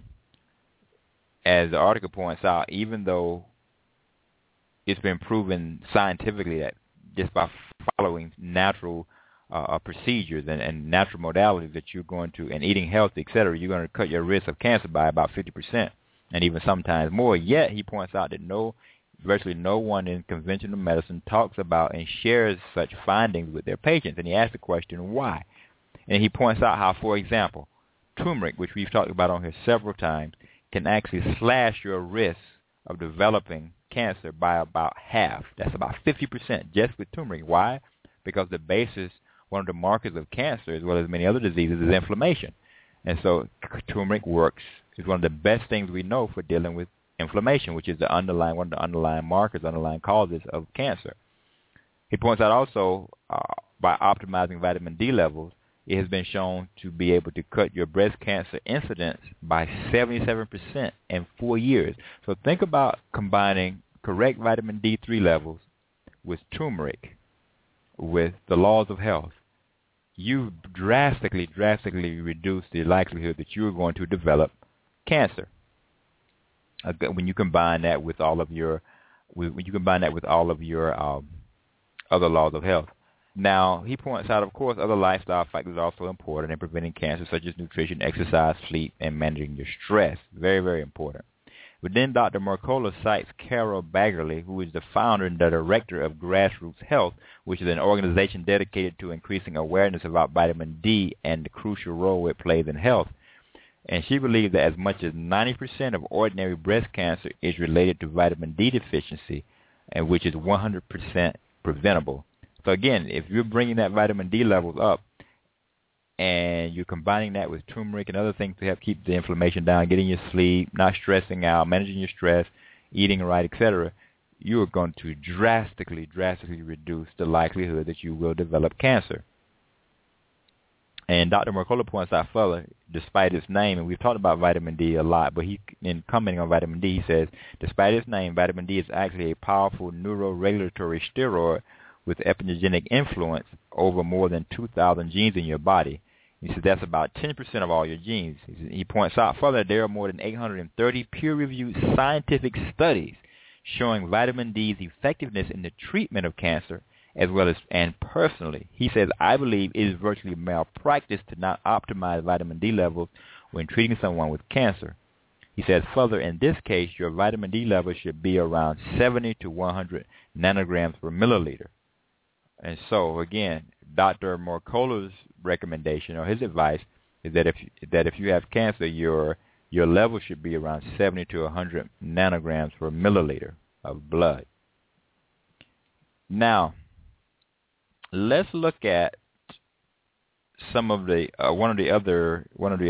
as the article points out, even though it's been proven scientifically that just by following natural procedures and natural modalities that you're going to, and eating healthy, et cetera, you're going to cut your risk of cancer by about 50% and even sometimes more. Yet he points out that virtually no one in conventional medicine talks about and shares such findings with their patients. And he asks the question, why? And he points out how, for example, turmeric, which we've talked about on here several times, can actually slash your risk of developing cancer by about half. That's about 50% just with turmeric. Why? Because the basis, one of the markers of cancer, as well as many other diseases, is inflammation. And so turmeric works. It's one of the best things we know for dealing with inflammation, which is one of the underlying markers, underlying causes of cancer. He points out also by optimizing vitamin D levels, it has been shown to be able to cut your breast cancer incidence by 77% in 4 years. So think about combining correct vitamin D3 levels with turmeric, with the laws of health. You drastically reduce the likelihood that you're going to develop cancer. When you combine that with all of your, other laws of health. Now, he points out, of course, other lifestyle factors are also important in preventing cancer, such as nutrition, exercise, sleep, and managing your stress. Very, very important. But then Dr. Mercola cites Carol Baggerly, who is the founder and the director of Grassroots Health, which is an organization dedicated to increasing awareness about vitamin D and the crucial role it plays in health. And she believes that as much as 90% of ordinary breast cancer is related to vitamin D deficiency, and which is 100% preventable. So again, if you're bringing that vitamin D levels up and you're combining that with turmeric and other things to help keep the inflammation down, getting your sleep, not stressing out, managing your stress, eating right, etc., you are going to drastically reduce the likelihood that you will develop cancer. And Dr. Mercola points out further, despite its name, and we've talked about vitamin D a lot, but in commenting on vitamin D, he says, despite its name, vitamin D is actually a powerful neuroregulatory steroid with epigenetic influence over more than 2,000 genes in your body. He says that's about 10% of all your genes. He points out further there are more than 830 peer-reviewed scientific studies showing vitamin D's effectiveness in the treatment of cancer, as well as, and personally, he says, I believe it is virtually malpractice to not optimize vitamin D levels when treating someone with cancer. He says, further, in this case, your vitamin D level should be around 70 to 100 nanograms per milliliter. And so, again, Dr. Mercola's recommendation or his advice is that if you have cancer, your level should be around 70 to 100 nanograms per milliliter of blood. Now, let's look at some of the one of the other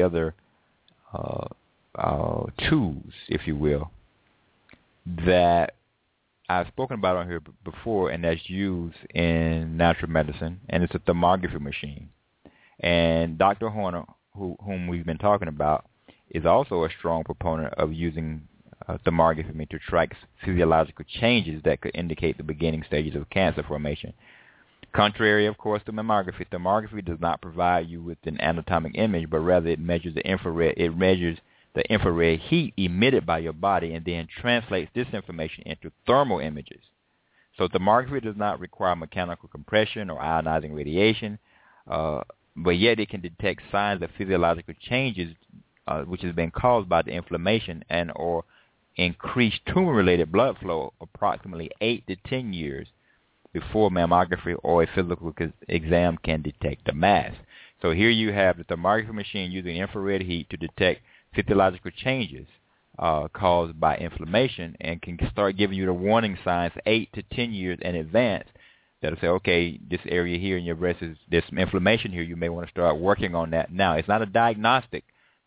tools, if you will, that I've spoken about on here before, and that's used in natural medicine, and it's a thermography machine. And Dr. Horner, whom we've been talking about, is also a strong proponent of using thermography to track physiological changes that could indicate the beginning stages of cancer formation. Contrary, of course, to mammography, thermography does not provide you with an anatomic image, but rather it measures the infrared. It measures the infrared heat emitted by your body and then translates this information into thermal images. So thermography does not require mechanical compression or ionizing radiation, but yet it can detect signs of physiological changes which has been caused by the inflammation and or increased tumor-related blood flow approximately 8 to 10 years before mammography or a physical exam can detect the mass. So here you have the thermography machine using infrared heat to detect physiological changes caused by inflammation and can start giving you the warning signs 8 to 10 years in advance that'll say, okay, this area here in your breast is there's some inflammation here. You may want to start working on that now. It's not a diagnostic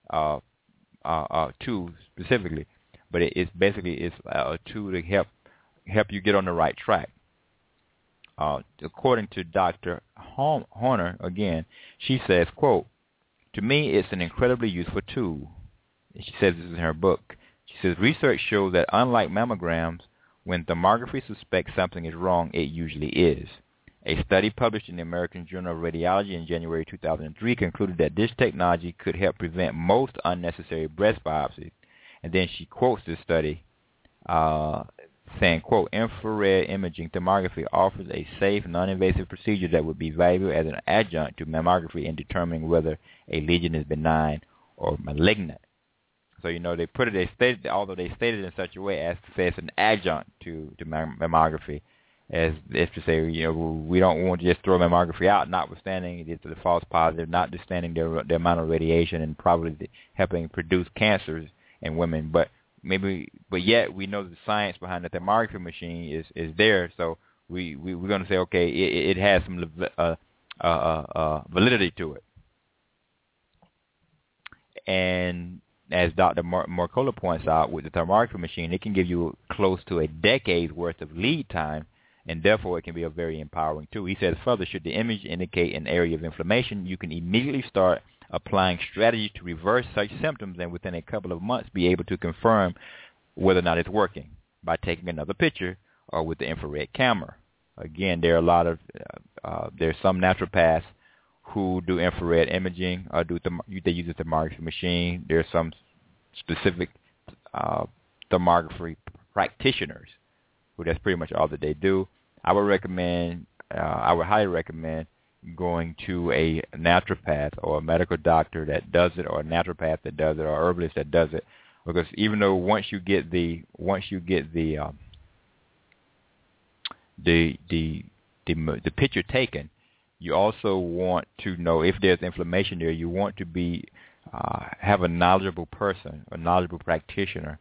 tool specifically, but it's basically a tool to help you get on the right track. According to Dr. Horner, again, she says, quote, "To me, it's an incredibly useful tool." She says this in her book. She says, research shows that unlike mammograms, when thermography suspects something is wrong, it usually is. A study published in the American Journal of Radiology in January 2003 concluded that this technology could help prevent most unnecessary breast biopsies. And then she quotes this study saying, quote, "Infrared imaging thermography offers a safe, non-invasive procedure that would be valuable as an adjunct to mammography in determining whether a lesion is benign or malignant." So, you know, although they stated it in such a way as to say it's an adjunct to mammography, as if to say, you know, we don't want to just throw mammography out, notwithstanding it's the false positive, notwithstanding the amount of radiation and probably helping produce cancers in women. But yet we know the science behind the thermography machine is there. So we're going to say, okay, it has some validity to it. And as Dr. Mercola points out, with the thermography machine, it can give you close to a decade's worth of lead time, and therefore it can be a very empowering tool. He says further, should the image indicate an area of inflammation, you can immediately start applying strategies to reverse such symptoms and within a couple of months be able to confirm whether or not it's working by taking another picture or with the infrared camera. Again, there are a lot of there's some naturopaths who do infrared imaging or they use a thermography machine. There are some specific thermography practitioners who that's pretty much all that they do. I would highly recommend going to a naturopath or a medical doctor that does it, or a naturopath that does it, or a herbalist that does it, because even though once you get the picture taken, you also want to know if there's inflammation there. You want to have a knowledgeable person, a knowledgeable practitioner,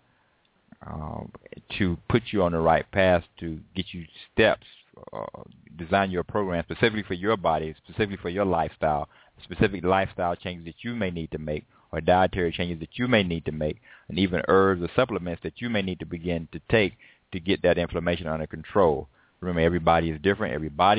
to put you on the right path, to get you steps, design your program specifically for your body, specifically for your lifestyle, specific lifestyle changes that you may need to make, or dietary changes that you may need to make, and even herbs or supplements that you may need to begin to take to get that inflammation under control. Remember, everybody is different.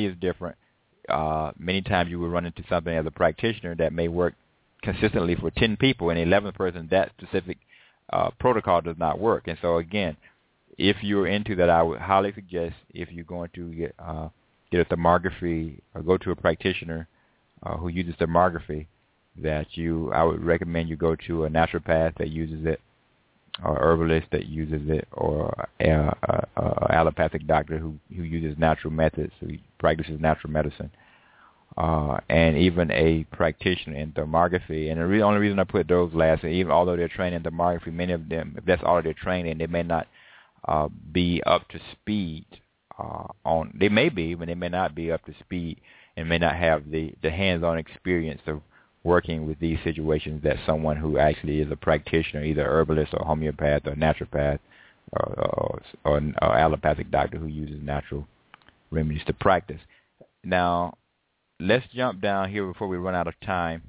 Many times you will run into something as a practitioner that may work consistently for 10 people, and 11th person, that specific protocol does not work. And so, again, if you're into that, I would highly suggest, if you're going to get a thermography or go to a practitioner who uses thermography, I would recommend you go to a naturopath that uses it, or herbalist that uses it, or a allopathic doctor who uses natural methods, who practices natural medicine. and even a practitioner in thermography. And the only reason I put those last, even although they're trained in thermography, many of them, if that's all they're trained in, they may not be up to speed on. They may be, but they may not be up to speed and may not have the hands-on experience of working with these situations that someone who actually is a practitioner, either herbalist or homeopath or naturopath or allopathic doctor who uses natural remedies to practice. Now, let's jump down here before we run out of time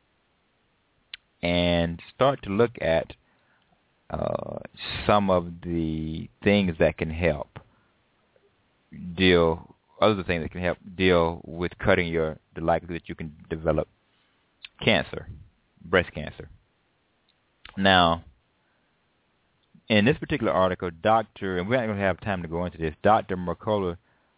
and start to look at some of the things that can help deal with cutting the likelihood that you can develop cancer, breast cancer. Now, in this particular article, and we're not going to have time to go into this, Dr. Mercola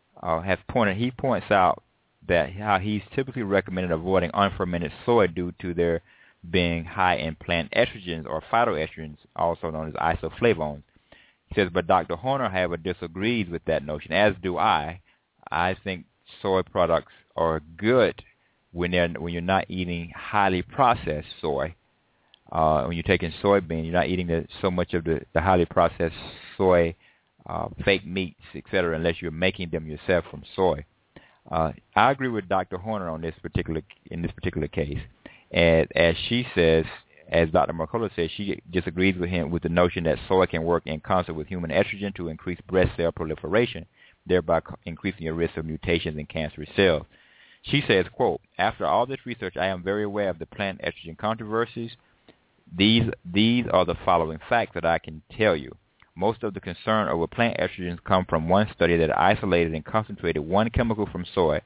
points out that how he's typically recommended avoiding unfermented soy due to their being high in plant estrogens or phytoestrogens, also known as isoflavones. He says, but Dr. Horner, however, disagrees with that notion, as do I. I think soy products are good when you're not eating highly processed soy. When you're taking soybean, you're not eating so much of the highly processed soy, fake meats, etc., unless you're making them yourself from soy. I agree with Dr. Horner in this particular case. And as she says, as Dr. Mercola says, she disagrees with him with the notion that soy can work in concert with human estrogen to increase breast cell proliferation, thereby increasing your risk of mutations in cancerous cells. She says, quote, after all this research, I am very aware of the plant estrogen controversies. These are the following facts that I can tell you. Most of the concern over plant estrogens come from one study that isolated and concentrated one chemical from soy,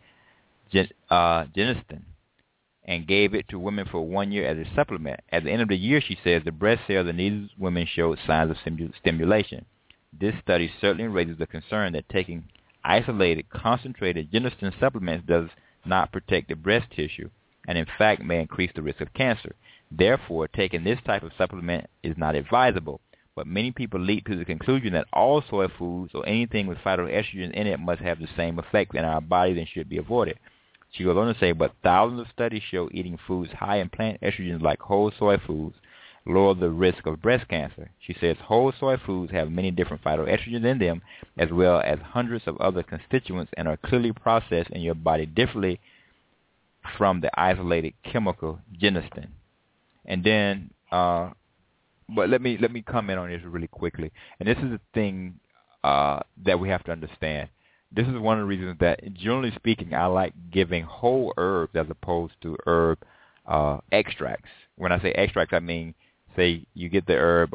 genistein, and gave it to women for 1 year as a supplement. At the end of the year, she says, the breast cells in these women showed signs of stimulation. This study certainly raises the concern that taking isolated, concentrated genistein supplements does not protect the breast tissue and, in fact, may increase the risk of cancer. Therefore, taking this type of supplement is not advisable. But many people leap to the conclusion that all soy foods or anything with phytoestrogen in it must have the same effect in our bodies and should be avoided. She goes on to say, but thousands of studies show eating foods high in plant estrogens like whole soy foods lower the risk of breast cancer. She says whole soy foods have many different phytoestrogens in them, as well as hundreds of other constituents, and are clearly processed in your body differently from the isolated chemical genistein. And then, but let me comment on this really quickly. And this is the thing that we have to understand. This is one of the reasons that, generally speaking, I like giving whole herbs as opposed to herb extracts. When I say extracts, I mean, say you get the herb,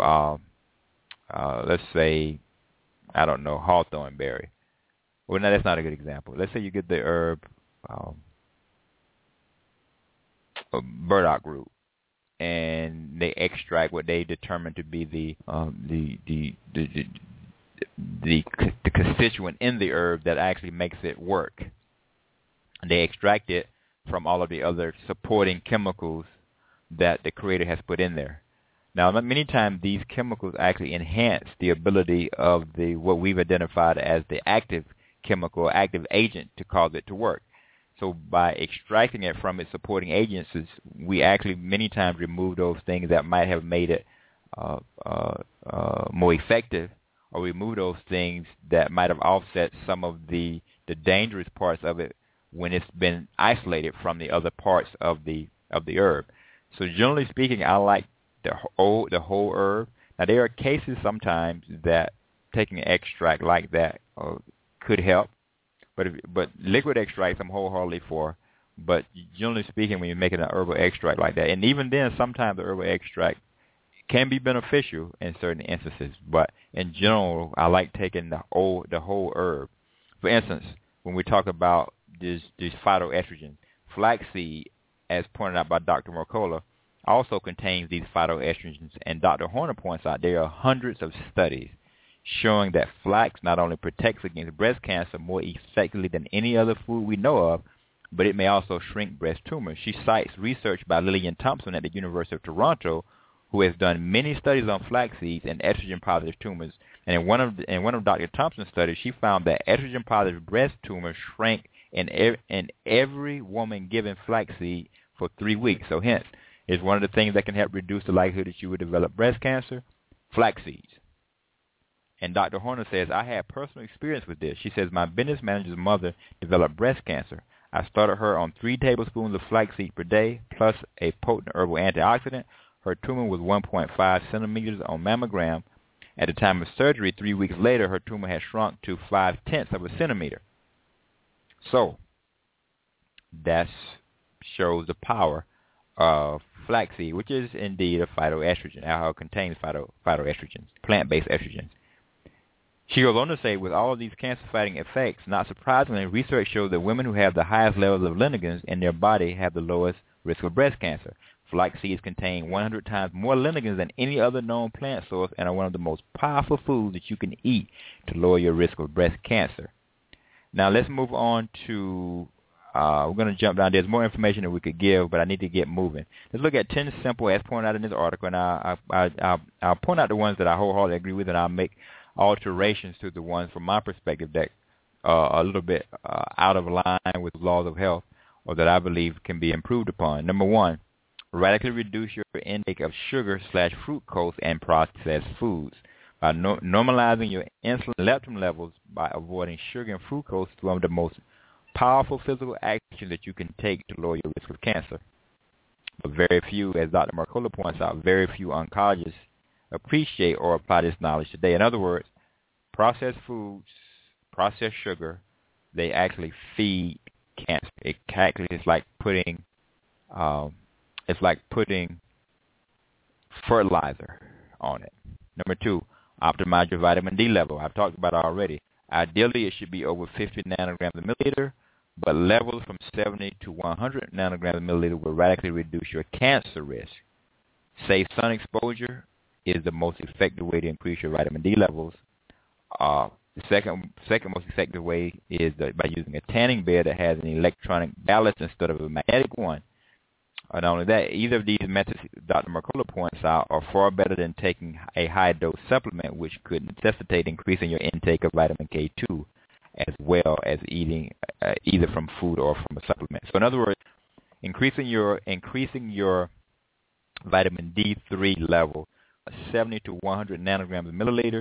let's say, I don't know, hawthorn berry. Well, no, that's not a good example. Let's say you get the herb burdock root, and they extract what they determine to be the constituent in the herb that actually makes it work. And they extract it from all of the other supporting chemicals that the Creator has put in there. Now, many times these chemicals actually enhance the ability of what we've identified as the active chemical or active agent to cause it to work. So by extracting it from its supporting agents, we actually many times remove those things that might have made it more effective, or remove those things that might have offset some of the dangerous parts of it when it's been isolated from the other parts of the herb. So generally speaking, I like the whole herb. Now there are cases sometimes that taking an extract like that could help, but liquid extracts I'm wholeheartedly for. But generally speaking, when you're making an herbal extract like that, and even then sometimes the herbal extract can be beneficial in certain instances, but in general, I like taking the whole herb. For instance, when we talk about these phytoestrogens, flaxseed, as pointed out by Dr. Mercola, also contains these phytoestrogens, and Dr. Horner points out there are hundreds of studies showing that flax not only protects against breast cancer more effectively than any other food we know of, but it may also shrink breast tumors. She cites research by Lillian Thompson at the University of Toronto, who has done many studies on flax seeds and estrogen-positive tumors. And in one of Dr. Thompson's studies, she found that estrogen-positive breast tumors shrank in every woman given flaxseed for 3 weeks. So hence, it's one of the things that can help reduce the likelihood that you would develop breast cancer, flax seeds. And Dr. Horner says, I had personal experience with this. She says, my business manager's mother developed breast cancer. I started her on 3 tablespoons of flaxseed per day, plus a potent herbal antioxidant. Her tumor was 1.5 centimeters on mammogram. At the time of surgery, 3 weeks later, her tumor had shrunk to 0.5 of a centimeter. So that shows the power of flaxseed, which is indeed a phytoestrogen. Alcohol contains phytoestrogens, plant-based estrogens. She goes on to say, with all of these cancer-fighting effects, not surprisingly, research shows that women who have the highest levels of lignans in their body have the lowest risk of breast cancer. Flax seeds contain 100 times more lignans than any other known plant source and are one of the most powerful foods that you can eat to lower your risk of breast cancer. Now let's move on to, we're going to jump down. There's more information that we could give, but I need to get moving. Let's look at 10 simple, as pointed out in this article, and I'll point out the ones that I wholeheartedly agree with, and I'll make alterations to the ones from my perspective that are a little bit out of line with laws of health or that I believe can be improved upon. Number 1, radically reduce your intake of sugar/fructose and processed foods. By normalizing your insulin and leptin levels by avoiding sugar and fructose is one of the most powerful physical actions that you can take to lower your risk of cancer. But very few, as Dr. Mercola points out, very few oncologists appreciate or apply this knowledge today. In other words, processed foods, processed sugar, they actually feed cancer. It actually is like putting fertilizer on it. Number 2, optimize your vitamin D level. I've talked about it already. Ideally, it should be over 50 nanograms a milliliter, but levels from 70 to 100 nanograms a milliliter will radically reduce your cancer risk. Safe sun exposure is the most effective way to increase your vitamin D levels. The second most effective way is by using a tanning bed that has an electronic ballast instead of a magnetic one. Not only that, either of these methods, Dr. Mercola points out, are far better than taking a high-dose supplement, which could necessitate increasing your intake of vitamin K2 as well as eating either from food or from a supplement. So in other words, increasing your vitamin D3 level, 70 to 100 nanograms a milliliter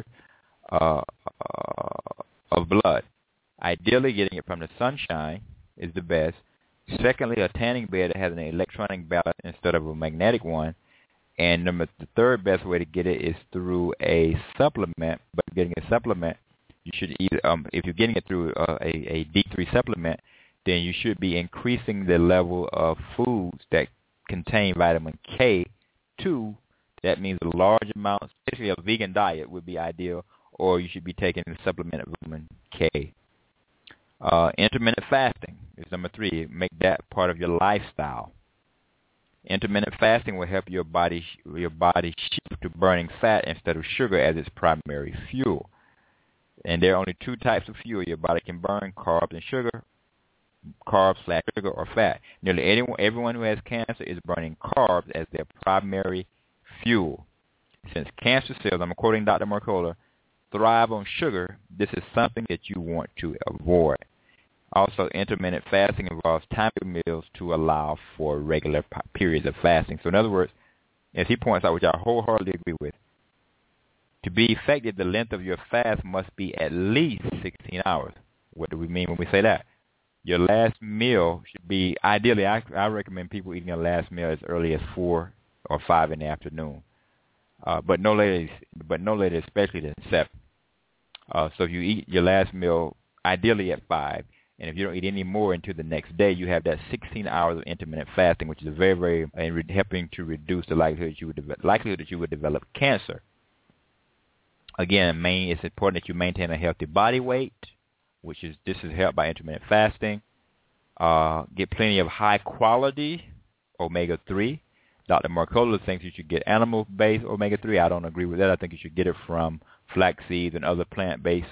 of blood. Ideally, getting it from the sunshine is the best. Secondly, a tanning bed that has an electronic ballast instead of a magnetic one. And the third best way to get it is through a supplement. But getting a supplement, you should either, if you're getting it through a D3 supplement, then you should be increasing the level of foods that contain vitamin K2. That means a large amount, especially a vegan diet would be ideal, or you should be taking a supplement of vitamin K. Intermittent fasting is number 3. Make that part of your lifestyle. Intermittent fasting will help your body shift to burning fat instead of sugar as its primary fuel. And there are only 2 types of fuel your body can burn: carbs and sugar. Carbs/sugar or fat. Nearly everyone who has cancer is burning carbs as their primary fuel. Since cancer cells, I'm quoting Dr. Mercola, thrive on sugar, this is something that you want to avoid. Also, intermittent fasting involves timing meals to allow for regular periods of fasting. So in other words, as he points out, which I wholeheartedly agree with, to be effective, the length of your fast must be at least 16 hours. What do we mean when we say that? Your last meal should be, ideally, I recommend people eating their last meal as early as 4 or 5 in the afternoon, but no later, especially than 7. So if you eat your last meal ideally at 5, and if you don't eat any more until the next day, you have that 16 hours of intermittent fasting, which is very, very helping to reduce the likelihood that you would develop cancer. Again, it's important that you maintain a healthy body weight, this is helped by intermittent fasting. Get plenty of high-quality omega-3. Dr. Mercola thinks you should get animal-based omega-3. I don't agree with that. I think you should get it from flax seeds and other plant-based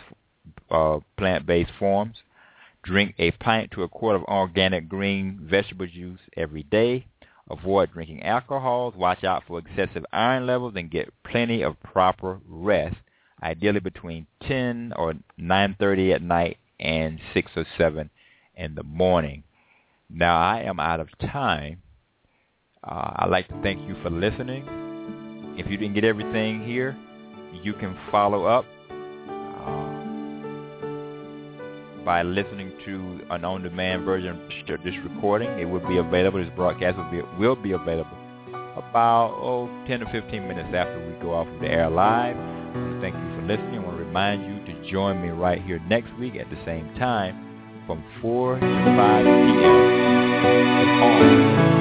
forms. Drink a pint to a quart of organic green vegetable juice every day. Avoid drinking alcohols. Watch out for excessive iron levels and get plenty of proper rest, ideally between 10 or 9:30 at night and 6 or 7 in the morning. Now, I am out of time. I'd like to thank you for listening. If you didn't get everything here, you can follow up by listening to an on-demand version of this recording. It will be available. This broadcast will be available about 10 to 15 minutes after we go off of the air live. Thank you for listening. I want to remind you to join me right here next week at the same time from 4 to 5 p.m. on